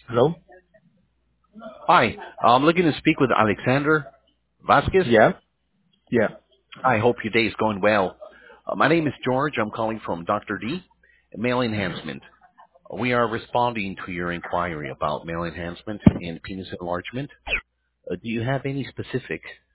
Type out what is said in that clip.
Hello? Hi, I'm looking to speak with Alexander Vasquez. Yeah? Yeah. I hope your day is going well. My name is George. I'm calling from Dr. D, Male Enhancement. We are responding to your inquiry about male enhancement and penis enlargement. Do you have any specific